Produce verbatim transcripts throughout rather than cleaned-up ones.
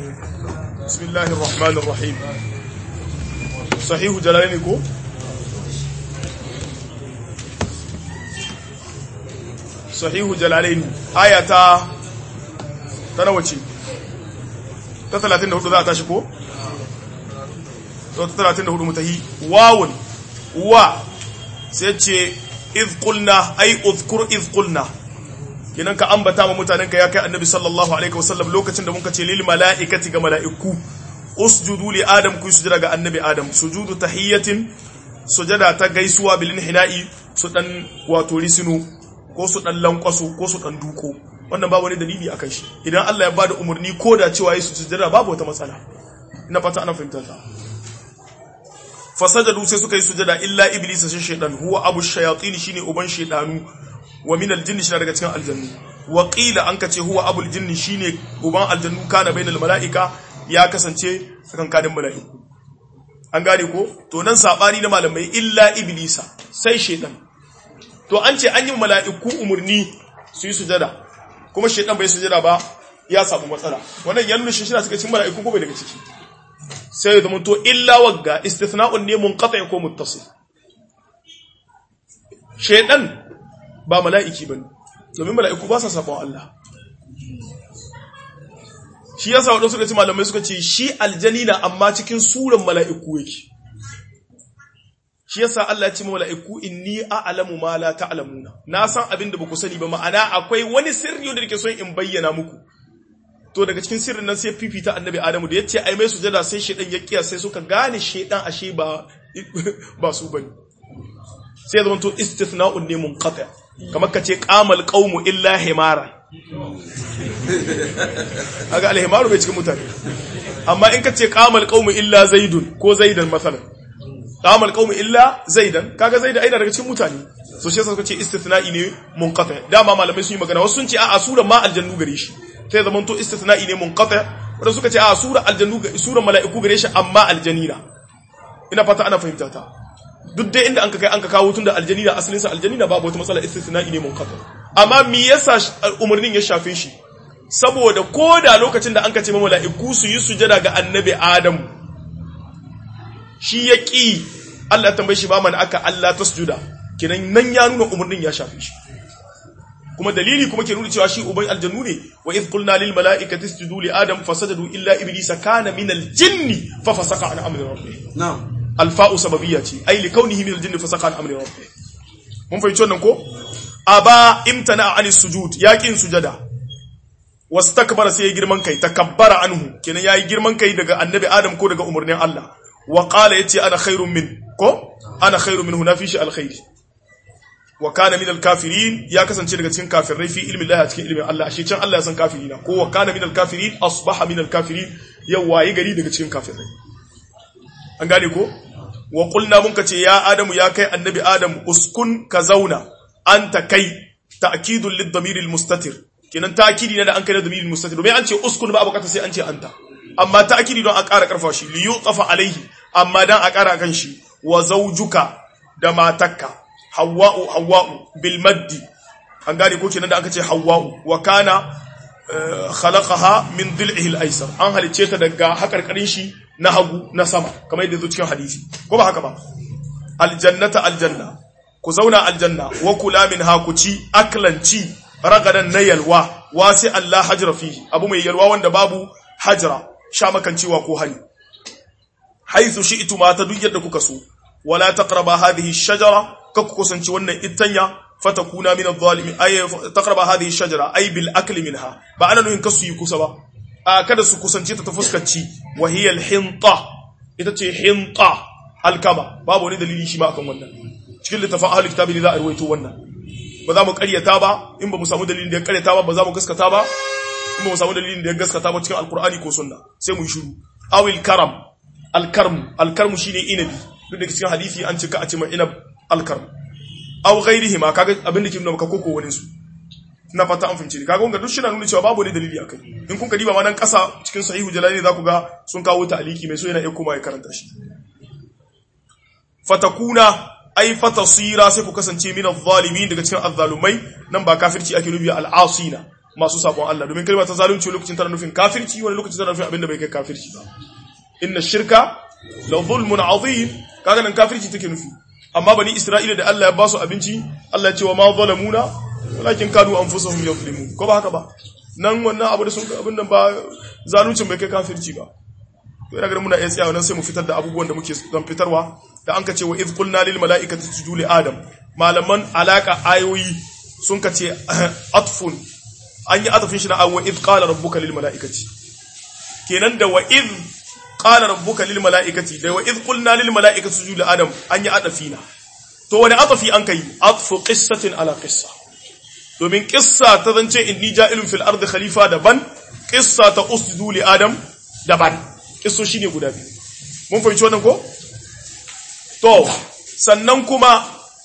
bismillahir rahmanir rahim sahihu jalalaini ko sahihu jalalaini ayata ta nawa ce ta talatin da hudu za a tashi ko ta talatin da hudu mutahi wawun wa sai ce iz qulna ay uzkur iz qulna kinan ka ambata ma mutanen ka ya kai annabi sallallahu alaihi wasallam lokacin da muka ce lil malaikati ga malaiku usjudu li adam ku sujada ga annabi adam sujudu tahiyatin sujada ta gaisuwa bil inhina'i su dan wato risinu ko su dan lankwaso ko su dan duko wannan babu wani dalili akan shi idan Allah ya bada umarni ko da cewa yi sujada babu wata matsala ina fata ana fahimta ta fasajadu sai suka yi sujada illa iblis sai shaytan huwa abu shayatin shine uban shaydanu wa min aljinni shi daga cikin aljannu wa qila an kace huwa abul jinni shine uban aljannu kana bainal malaika ya kasance tsakankanin malaiku an gane ko to nan sabani na malamai illa iblisa sai shaytan to an ce an yi malaiku umurni su yi sujada kuma shaytan bai sujada ba ya samu matsala wannan ya nuna shi shi na cikin malaiku ko bai daga ciki sai ya zama to illa wagga istithna'un ne munqati' ko muttasil shaytan ba mala'iki bane domin mala'iku ba sa sabon Allah shi yasa wadansu suka ce malamai suka ce shi aljani na amma cikin suran mala'iku yake shi yasa Allah ya ce mala'iku inni a'lamu ma la ta'lamuna na san abin da baku sani ba ma'ana akwai wani sirri da nake so in bayyana muku to daga cikin sirrin nan sai fifita annabi Adamu da yace ai mai sujada sai shedan ya kiya sai suka gane shedan ashe ba ba su bane sai zaman to istithna'un ne munqati' kamar kace qamal qaumu illa himara aga al-himaru bai cikin mutane amma in kace qamal qaumu illa zaidun ko zaidan masalan qamal qaumu illa zaidan kaga zaidan aida daga cikin mutane so shi yasa suka ce istithna'i ne munqati' dama malamai sun yi magana wasu sun ce a sura ma aljannu gare shi sai zaman to istithna'i ne munqati' wanda suka ce a sura aljannu sura mala'iku gare shi amma aljanina ina fata ana fahimta ta duk dai inda anka kai anka kawo tunda aljanina asalin sa aljanina babu wata matsala istithna'i ne munqati' amma me yasa umarnin ya shafe shi saboda koda lokacin da anka ce ma mala'iku su yi sujada ga annabi Adam shi yaki Allah tambaye shi ba man aka Allah tasjuda kinan nan ya nuna umarnin ya shafe shi kuma dalili kuma ke nuna cewa shi uban aljannu ne wa idh qulna lil mala'ikati isjudu li adam fasajadu illa iblisa kana min al jinni fa fasaqa an amri rabbih na'am alfa'u sababiyya ce ai li kaunihi min al jinni fasaqa an amri rabbih mun fahimci wannan ko aba imtana an sujud yaqin sujada wastakbara sai girman kai takabbara anhu kenan yayi girman kai daga annabi adam ko daga umurnin Allah wa qala yace ana khairun min ko ana khairun minhu nafishi alkhair wa kana min alkafirin ya kasance daga cikin kafirai fi ilmi Allah cikin ilmin Allah shi can Allah ya san kafirina ko wa kana min alkafirin asbaha min alkafirin yawayi gari daga cikin kafirai an gane ko wa qulna mun kace ya adamu ya kai annabi adam uskun ka zauna anta kai ta'kidul lid-damir al-mustatir kenan ta'kidi ne da an kai da damir al-mustatir domin an ce uskun ba bukata sai an ce anta amma ta'kidi don a ƙara karfa shi li yuqafa alaihi amma dan a ƙara kan shi wa zawjuka da matakka hawwa'u hawwa'u bil maddi an gane ko kenan da aka ce hawwa'u wa kana khalaqaha min dil'ihi al-aysar an halice ta daga hakarkarin shi na hagu na sama kamar yadda zo cikin hadisi ko ba haka ba aljannata aljanna ku zauna aljanna wa kula minha ku ci aklanci ragadan na yalwa wasi Allah hajra fihi abu mai yalwa wanda babu hajra sha makancewa ko hali haythu shi'tu ma ta duk yadda kuka so wala taqraba hadhihi ash-shajara kakku kusanci wannan ittanya fatakuna min adh-dhalimin ay taqraba hadhihi ash-shajara ay bil akli minha ba ana nuhin kasu yi kusa ba a kada su kusanci ta ta fuskanci wa hiya al-hinta ita ce hinta alkama babu wani dalili shi ma akan wannan cikin littafin ahlul kitabi ne za a ruwaito wannan ba za mu ƙaryata ba in ba mu samu dalilin da ya ƙaryata ba ba za mu gaskata ba in ba mu samu dalilin da ya gaskata ba cikin alqur'ani ko sunna sai mu yi shiru awil karam alkarm alkarm shine inabi duk da cikin hadisi an cika a ce mai inab alkarm aw ghairihi ma kaga abin da ke nuna maka koko wani su ina fata an fince ni kaga wanga duk shi na nuna cewa babu wani dalili akai in kun ka diba ma nan kasa cikin sahihu jalali za ku ga sun kawo ta'aliki mai so yana iya kuma ya karanta shi fatakuna ai fatasira sai ku kasance min adh-dhalimin daga cikin azzalumai nan ba kafirci ake nubi al-asina masu sabon Allah domin kalma ta zalunci lokacin tana nufin kafirci wani lokacin tana nufin abinda bai kai kafirci ba inna shirka la zulmun azim kaga nan kafirci take nufi amma bani Isra'ila da Allah ya ba su abinci Allah ya ce wa ma zalamuna walakin kanu anfusuhum yuzlimun ko ba haka ba nan wannan abu da sun abin nan ba zaluncin bai kai kafirci ba to ina ganin muna iya tsayawa nan sai mu fitar da abubuwan da muke don fitarwa da an ka ce wa iz qulna lil mala'ikati isjudu li adam malaman alaka ayoyi sun ka ce atfun an yi atafin shi na wa iz qala rabbuka lil mala'ikati kenan da wa iz qala rabbuka lil mala'ikati da wa iz qulna lil mala'ikati isjudu li adam an yi atafina to wani atafi an kai atfu qissatin ala qissa domin qissa ta zance inni ja'ilun fil ardi khalifa daban qissa ta usjudu li adam daban kisso shine guda biyu mun fahimci wannan ko to sannan kuma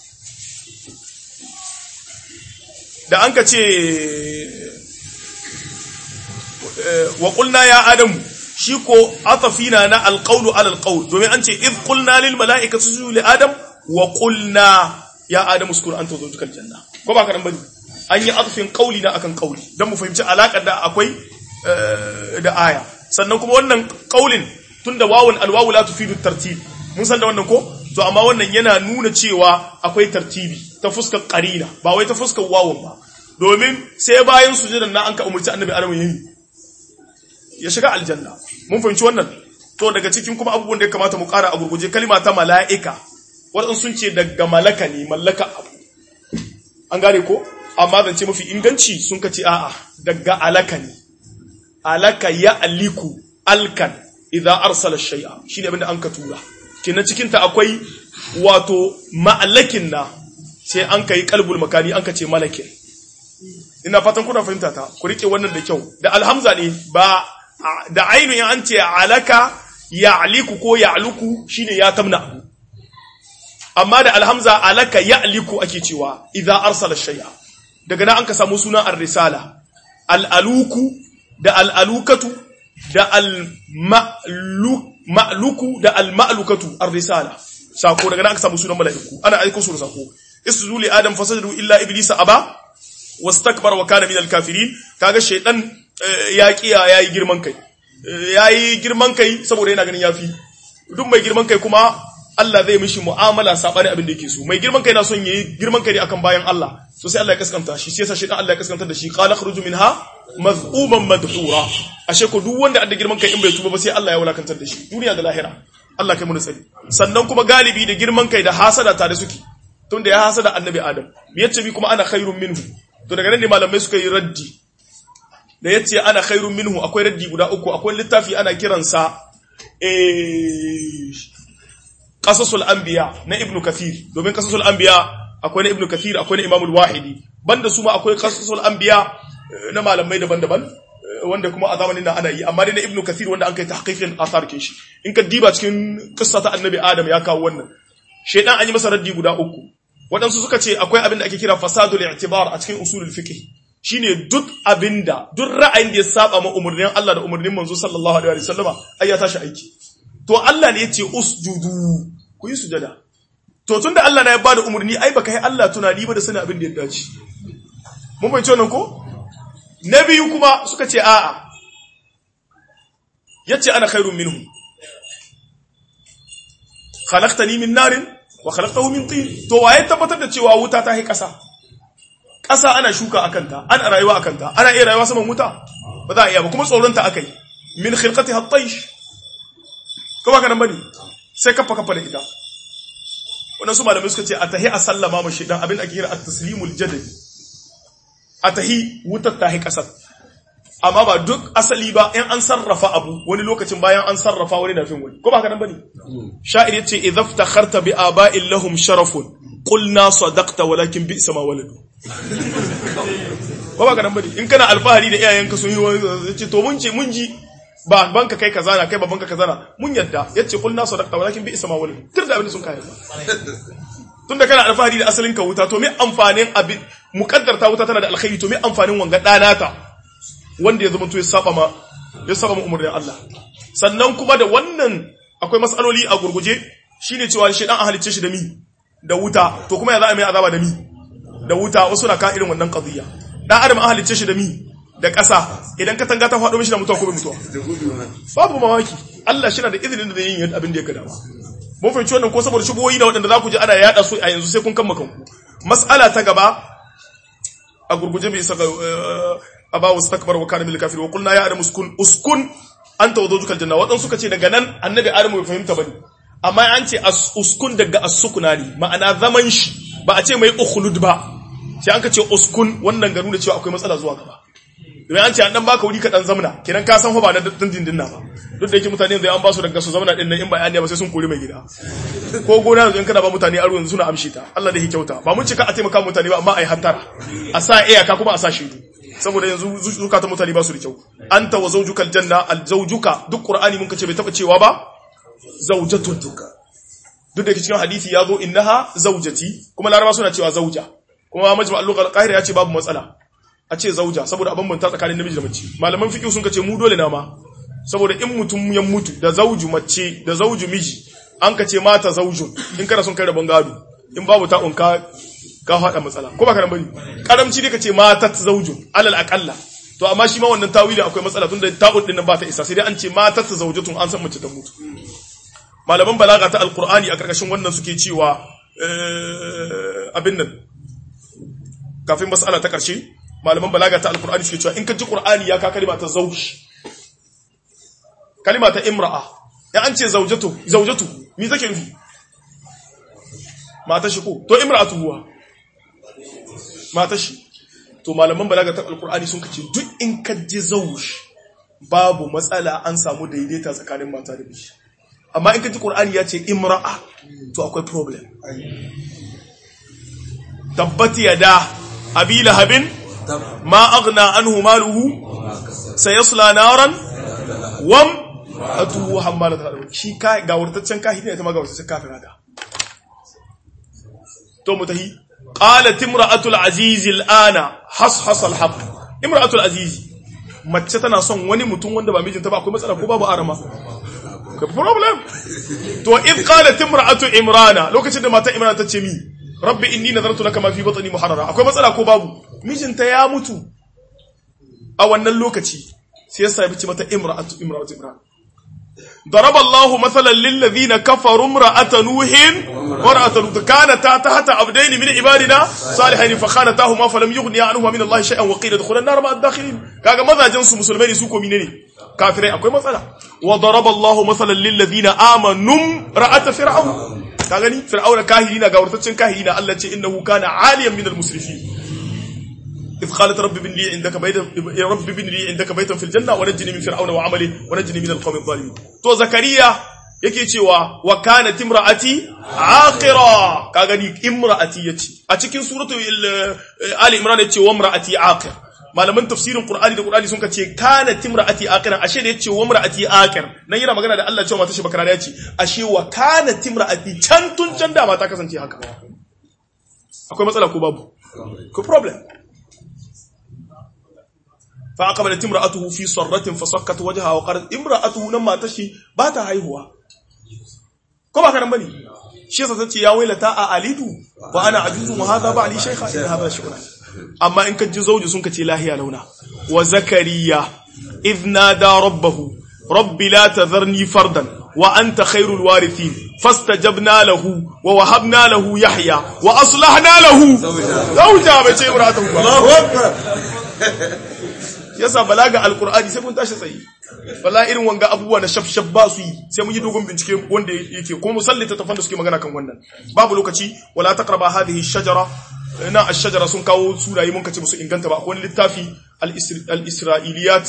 da an ka ce wa qulna ya adamu shi ko atafina na alqawlu ala alqawl domin an ce id qulna lil malaikati isjudu li adam wa qulna ya adamu uskun anta zawjukal janna ko ba ka dan bane an yi atafin qawli na akan qawli dan mu fahimci alakar da akwai da aya sannan kuma wannan qaulin tunda wawun alwawu la tufidu tartib mun san da wannan ko to amma wannan yana nuna cewa akwai tartibi ta fuskar qarina ba wai ta fuskar wawun ba domin sai bayan sujudan na an ka umurci annabi adamu yayi ya shiga aljanna mun fahimci wannan to daga cikin kuma abubuwan da ya kamata mu ƙara a gurguje kalma ta mala'ika wadansu sun ce daga malaka ne mallaka abu an gane ko amma zance mafi inganci sun kace a'a daga alaka ne alaka ya aliku alkan idza arsala shay'a shine abinda an ka tura kina cikin ta akwai wato ma'alakin na sai an kai qalbul makani an ka ce malakin ina fatan kuna fahimta ta ku rike wannan da kyau da alhamza ne ba da ainu in an ce alaka ya'liku ko ya'luku shine ya tamna amma da alhamza alaka ya'liku ake cewa idza arsala shay'a daga nan an ka samu sunan ar-risala al-aluku da al'alukatu da al-ma'luku da al-ma'lukatu ar-risala sako daga nan aka samu sunan mala'iku ana aiko su da sako isjudu li adam fasajadu illa iblisa aba wastakbara wa kana min al-kafirin kaga shaydan ya kiya yayi girman kai yayi girman kai saboda yana ganin yafi duk mai girman kai kuma Allah zai mishi mu'amala sabani abin da yake so mai girman kai na son yayi girman kai akan bayan Allah so sai Allah ya kaskanta shi sai sa shaydan Allah ya kaskantar da shi qala khruju minha maz'uman madhura ashe ko duk wanda adda girman kai in bai tuba ba sai Allah ya wulakantar da shi duniya da lahira Allah kai mu tsari sannan kuma galibi da girman kai da hasada tare suke tunda ya hasada annabi Adam yace bi kuma ana khairun minhu to daga nan ne malamai suka yi raddi da yace ana khairun minhu akwai raddi guda uku akwai littafi ana kiransa eh qasasul anbiya na ibnu kathir domin qasasul anbiya akwai na ibnu kathir akwai na imamul wahidi banda su ma akwai qasasul anbiya na malamai daban-daban wanda kuma a zamanin nan ana yi amma dai na ibnu kathir wanda an kai tahqiqin athar kin shi in ka diba cikin qissa ta annabi adam ya kawo wannan shedan an yi masa raddi guda uku wadansu suka ce akwai abin da ake kira fasadul i'tibar a cikin usulul fiqh shine duk abinda duk ra'ayin da ya saba ma umurnin Allah da umurnin manzo sallallahu alaihi wasallama ai ya tashi aiki to Allah ne yace usjudu ku yi sujada to tunda Allah na ya bada umurni ai baka yi Allah tunani ba da sanin abin da ya dace mun bai ce wannan ko na biyu kuma suka ce a'a yace ana khairun minhu khalaqtani min narin wa khalaqtahu min tin to waye tabbatar da cewa wuta ta hi kasa kasa ana shuka akan ta ana rayuwa akan ta ana iya rayuwa saman wuta ba za a iya ba kuma tsoron ta akai min khilqatiha at-taysh kuma kana bane sai kafa kafa da ita wannan su malamai suka ce atahi a sallama mashi dan abin da ake kira at-taslimul jadali atahi wutar tahi kasar amma ba duk asali ba in an sarrafa abu wani lokacin bayan an sarrafa wani nafin wani ko ba haka nan bane sha'ir yace idza iftakharta bi aba'in lahum sharafun qulna sadaqta walakin bi'sa ma waladu ko ba haka nan bane in kana alfahari da iyayenka sun yi wani yace to mun ce mun ji ba banka kai kaza na kai babanka kaza na mun yadda yace qulna sadaqta walakin bi'sa ma waladu tirda abin sun kai tunda kana alfahari da asalin ka wuta to me amfanin abin muqaddarta wuta tana da alkhairi to me amfanin wanga danata wanda ya zama to ya saba ma ya saba ma umurnin Allah sannan kuma da wannan akwai masaloli a gurguje shine cewa shedan an halicce shi da mi da wuta to kuma ya za a mai azaba da mi da wuta wasu na ka irin wannan qadiyya dan adam an halicce shi da mi da ƙasa idan katanga ta faɗo mishi da mutuwa ko bai mutuwa babu mamaki Allah shi na da izinin da yin abin da ya gada ba mun fahimci wannan ko saboda shubuhoyi da waɗanda za ku ji ana yaɗa su a yanzu sai kun kama kanku mas'ala ta gaba a gurguje bai saka abawu stakbar wa kana bil kafir wa qulna ya adam uskun uskun anta wa zawjukal janna wadan suka ce daga nan annabi adamu bai fahimta bane amma an ce uskun daga as-sukuna ne ma'ana zaman shi ba a ce mai ukhlud ba sai an ka ce uskun wannan ga nuna cewa akwai matsala zuwa gaba domin an ce an dan baka wuri ka dan zamna kiran ka san fa ba na dindindin na ba duk da yake mutane yanzu an ba su daga su zamna din nan in ba ya ba sai sun kore mai gida ko gona yanzu in kana ba mutane aro yanzu suna amshi ta Allah da ya kyauta ba mun cika a taimaka mutane ba amma ai hattara a sa iyaka kuma a sa shidu saboda yanzu zukatan mutane ba su da kyau anta wa zawjukal janna al zawjuka duk qur'ani mun kace bai taba cewa ba zawjatun duka duk da yake cikin hadisi ya zo innaha zawjati kuma laraba suna cewa zawja kuma majma' al-lugha al-qahira ya ce babu matsala a ce zauja saboda a bambanta tsakanin namiji da mace malaman fiqh sun kace mu dole na ma saboda in mutum ya mutu da zauju mace da zauju miji an kace mata zaujun in kana son kai rabon gado in babu ta unka ka hada matsala ko ba ka bari karamci dai kace mata zaujun alal aqalla to amma shi ma wannan tawili akwai matsala tunda ta'ud din nan ba ta isa sai dai an ce mata zaujatun an san mace ta mutu malaman balaga ta alqur'ani a karkashin wannan suke cewa abin nan kafin mas'ala ta karshe malaman balaga ta alqur'ani suke cewa in ka ji qur'ani ya ka kalma ta zawj kalma ta imra'a ya an ce zawjatu zawjatu me take nufi mata shi ko to imra'atu huwa mata shi to malaman balaga ta alqur'ani sun kace duk in ka ji zawj babu matsala an samu daidaita tsakanin mata da miji amma in ka ji qur'ani ya ce imra'a to akwai problem tabbati yada abi lahabin ما أغنى عنه ماله سيصلى نارا وم أتوه حمالة الحطب شي كا غاورتacen kahiri ne ta ma gawartacen kafira da to mutahi qalat imra'atul aziz al'ana hashas al-haq imra'atul aziz mace tana son wani mutum wanda ba mijinta ba akwai matsala ko babu arama ka problem to id qalat imra'atu imrana lokacin da mata imrana ta ce mi rabbi inni nadartu laka ma fi batni muharrara akwai matsala ko babu mijinta ya mutu a wannan lokaci sai ya sabi ce mata imra'atu imra'atu imran daraba Allahu mathalan lil ladina kafaru imra'ata nuhin wa imra'atu lut kanata tahta abdayn min ibadina salihin fa khanatahuma falam yughni anhuma min Allah shay'an wa qila adkhula an-nar ma'a ad-dakhilin kaga mazajin su musulmai ne su ko menene kafirai akwai matsala wa daraba Allahu mathalan lil ladina amanu ra'ata fir'aun kaga ni fir'auna kahirina ga wurtaccen kahirina Allah ce innahu kana 'aliyan min al-musrifin إذ قالت رب ابن لي عندك بيتا يا رب ابن لي عندك بيتا في الجنة ونجني من فرعون وعمله ونجني من القوم الظالمين تو زكريا yake cewa wa kanat imraati aqira kaga ni imraati yace a cikin suratul ali imran yace wa imraati aqir malaman tafsirin qur'ani da qur'ani sun kace kanat imraati aqira ashe da yace wa imraati aqir nan yana magana da Allah cewa mata shi bakara yace ashe wa kanat imraati can tun can da mata kasance haka akwai matsala ko babu ko problem فعقبلت امرأته في صرة فصكت وجهها وقالت امرأته لما تشي باتا هايهوا كما كان بني شيء ستتي يا ويلتا أألد وأنا عجوز وهذا بعلي شيخا إن هذا شغلا أما إن كنت زوج سنك إلهي لونا وزكريا إذ نادى ربه رب لا تذرني فردا وأنت خير الوارثين فاستجبنا له ووهبنا له يحيى وأصلحنا له زوجا بشيء امرأته الله أكبر yasa balaga alqur'ani sai mun tashi tsayi wallahi irin wanga abubuwa na shafshaf ba su yi sai mun yi dogon bincike wanda yake ko musallita tafan da suke magana kan wannan babu lokaci wala taqraba hadhihi ash-shajara na ash-shajara sun kawo surayi mun kace musu inganta ba akwai littafi al-isra'iliyat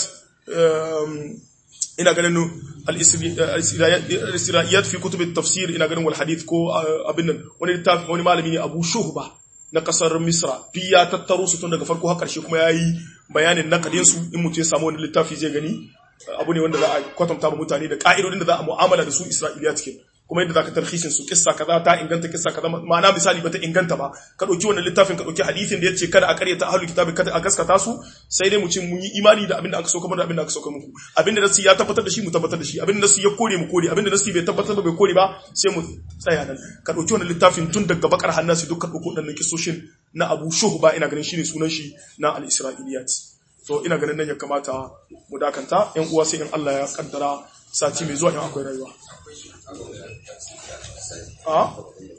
ina ganin al-isra'iliyat fi kutub at-tafsir ina ganin wal hadith ko abin nan wani littafi wani malami ne Abu Shuhba na kasar Misra duk ya tattaro su tun daga farko har karshe kuma yayi bayanin nakadin su in mutum ya samu wani littafi zai gani abu ne wanda za a kwatanta ba mutane da ka'idodin da za a mu'amala da su Isra'iliya cikin kuma yadda zaka tarhisin su kissa kaza ta inganta kissa kaza ma'ana misali bata inganta ba ka dauki wannan littafin ka dauki hadisin da yace kada a karyata ahlul kitabi kada a gaskata su sai dai mu ce mun yi imani da abinda aka so kuma da abinda aka so muku abinda nasu ya tabbatar da shi mu tabbatar da shi abinda nasu ya kore mu kore abinda nasu bai tabbatar da bai kore ba sai mu tsaya nan ka dauki wannan littafin tun daga bakar hannasi dukkan dauko dan kissoshin na Abu Shuhba ina ganin shine sunan shi na al-Isra'iliyat to ina ganin nan ya kamata mu dakanta yan uwa sai in Allah ya kaddara sati mai zuwa in akwai rayuwa a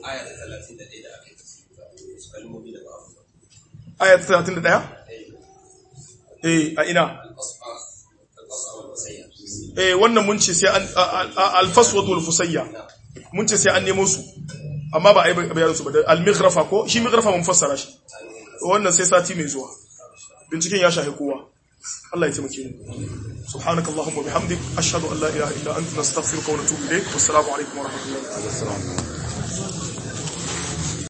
aya talatin da ɗaya eh a ina eh wannan mun ce sai an al-faswatu wal-fusayya mun ce sai an nemo su amma ba ai bayanin su ba al-mighrafa ko shi mighrafa mun fassara shi wannan sai sati mai zuwa binciken ya shahi kowa Allah ya taimake mu subhanakallahumma bihamdik ashhadu an la ilaha illa anta nastaghfiruka wa natubu ilayk wassalamu alaikum wa rahmatullahi wa barakatuh